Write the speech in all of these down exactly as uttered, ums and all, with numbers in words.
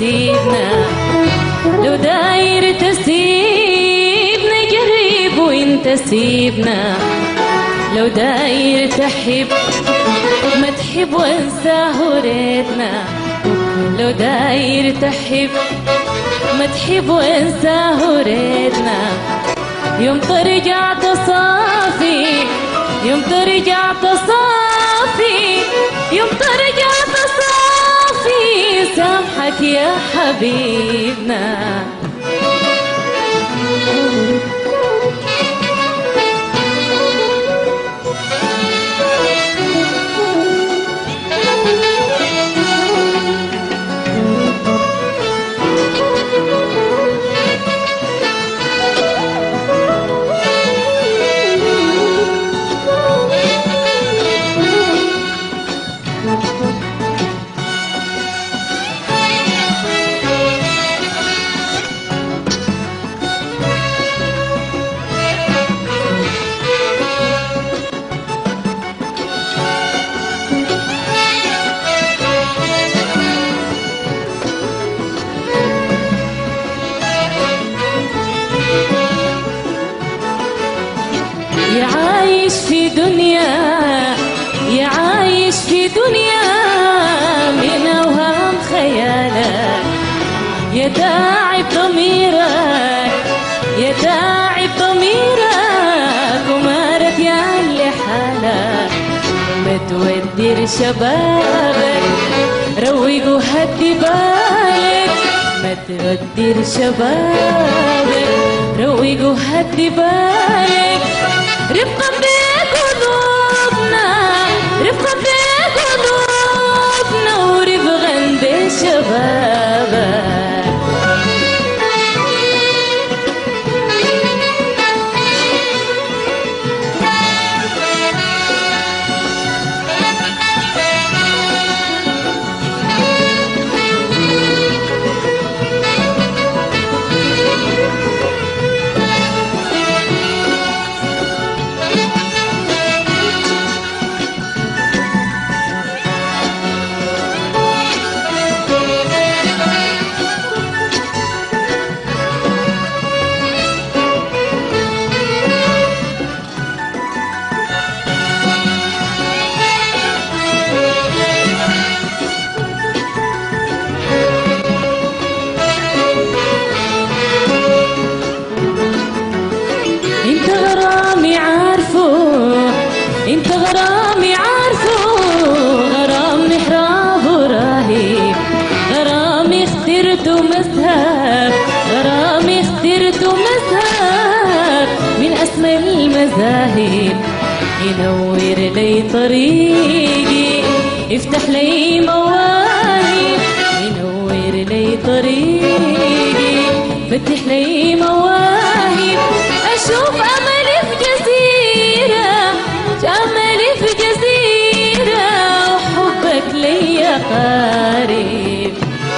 تسيبنا، لو داير تسيبنا قريب وانت سيبنا، لو داير تحب ما تحب وانساه وريتنا، لو داير تحب ما تحب وانساه وريتنا، يوم ترجع تصافي، يوم ترجع تصافي، يوم ترجع تصافي، سامحك يا حبيبنا. يا عايش في دنيا، يا عايش في دنيا من أوهام خيالك، يا تعب ضميرك، يا تعب ضميرك ومارك يا اللي حالك، ما تودر شبابك روق وهدي بالك، ما تودر شبابك روق وهدي بالك، رفقا بقلوبنا، رفقا بقلوبنا ورفقا بشبابك. انت غرامي عارفه، انت غرامي عارفه، غرام محراب وراهي، غرامي اخترته مذهب، غرامي اخترته مذهب من اسمى المذاهب، ينور لي طريقي يفتح لي مواهب، ينور لي طريقي فتح لي مواهب، أشوف أملي في جزيرة، أملي في جزيرة وحبك لي قريب.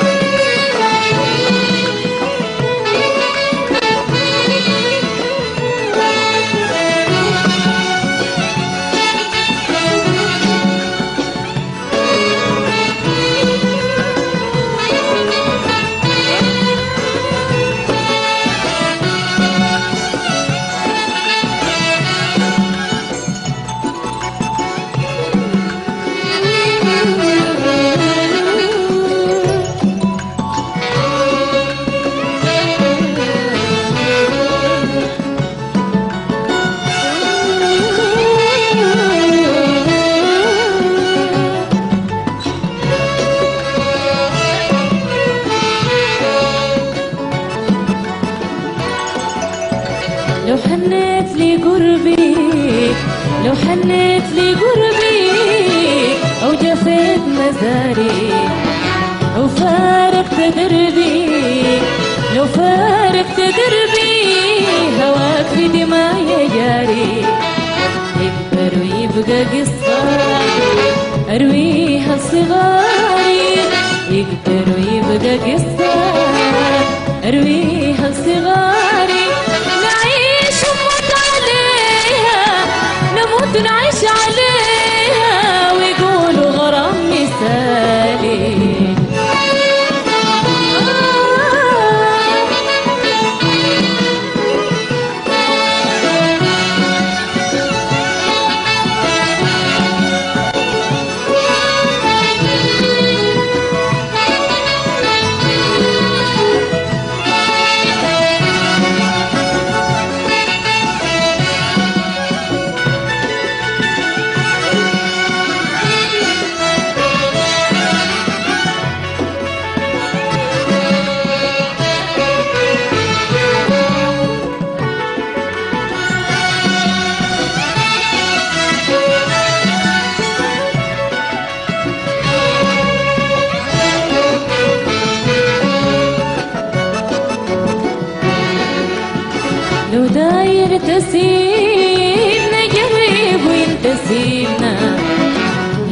لو حنيت لي قربي، لو حنيت لي قربي أو جفيت مزاري أو فارقت دربي، لو فارقت دربي هواك في دماي جاري، يكبر ويبقى قصة أرويها صغاري، يكبر ويبقى قصة أرويها صغاري، نعيش ونموت عليها، نموت ونعيش عليها ويقولوا غرام مثالي.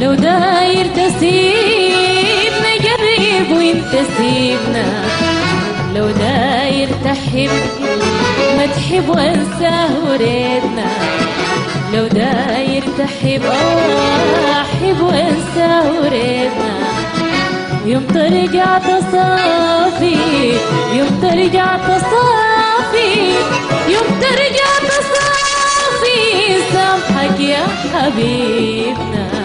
لو داير تسيبنا قرب وانت سيبنا، لو داير تحب ما تحب وانساه وريتنا، لو داير تحب اه احب وانساه وريتنا. يوم ترجع تصافي، يوم ترجع تصافي، يوم ترجع تصافي سامحك يا حبيبنا.